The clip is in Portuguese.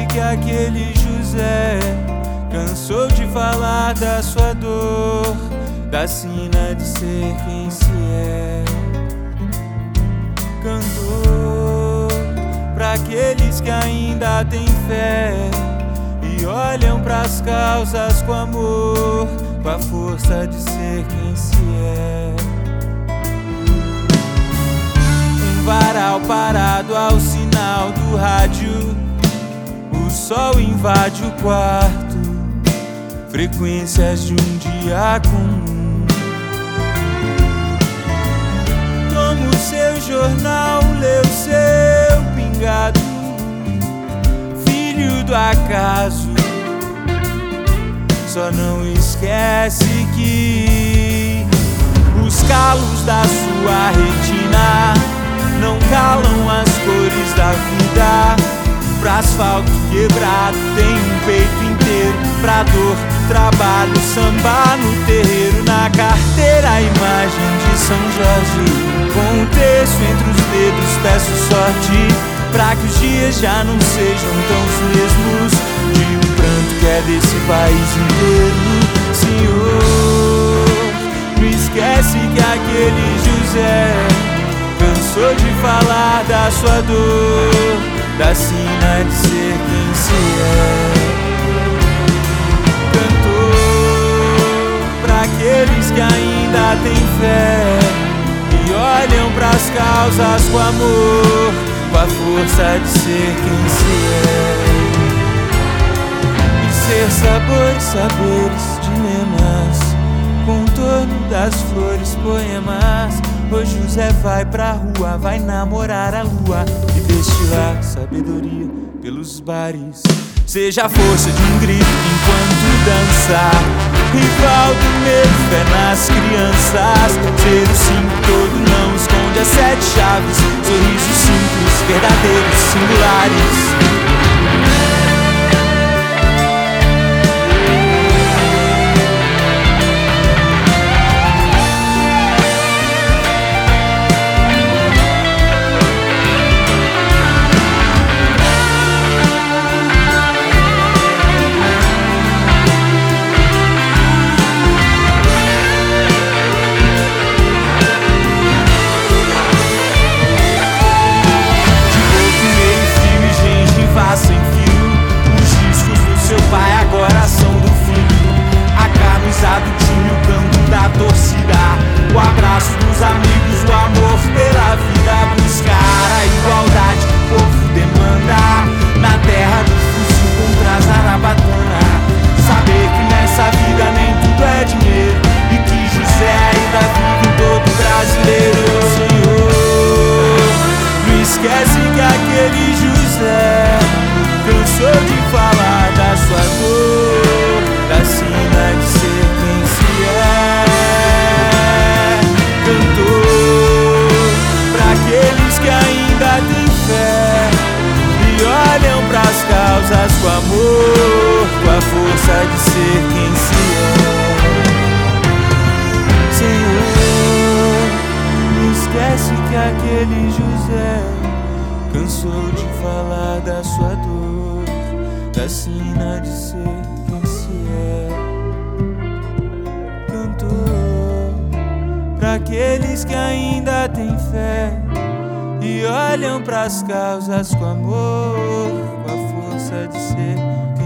que aquele José cansou de falar da sua dor, da sina de ser quem se é. Cantou pra aqueles que ainda têm fé e olham pras causas com amor, com a força de ser quem se é. Um varal parado ao sinal do rádio, o sol invade o quarto, frequências de um dia comum. Toma o seu jornal, lê o seu pingado, filho do acaso. Só não esquece que os calos da sua retina não calam as cores da vida. Pra asfalto quebrado tem um peito inteiro, pra dor do trabalho samba no terreiro. Na carteira a imagem de São Jorge, com um terço entre os dedos peço sorte, pra que os dias já não sejam tão os mesmos, de um pranto que é desse país inteiro. Senhor, não esquece que aquele José cansou de falar da sua dor, da sina de ser quem se é. Cantou pra aqueles que ainda têm fé e olham pras causas com amor, com a força de ser quem se é. E ser sabores, saberes, dilemas, contorno das flores, poemas. Hoje José vai pra rua, vai namorar a lua e destilar sabedoria pelos bares. Seja a força de um grito enquanto dançar, rival do medo, fé nas crianças. Ser o sim todo não esconde as 7 chaves, sorrisos simples, verdadeiros, singulares. Sem fio, os discos do seu pai agora são do filho. A camisa do time, o canto da torcida, o abraço dos amigos, o amor pela vida. Buscar a igualdade que o povo demanda, na terra do fuzil contra a zarabatana. Saber que nessa vida nem tudo é dinheiro e que José ainda vive em todo brasileiro. Senhor, não esquece que aquele José cansou de falar da sua dor, da sina de ser quem se é. Cantou pra aqueles que ainda têm fé e olham pras causas com amor, com a força de ser quem se é. Senhor, não esquece que aquele José cansou de falar da sua dor, da sina de ser quem se é. Cantou pra aqueles que ainda têm fé e olham pras causas com amor, com a força de ser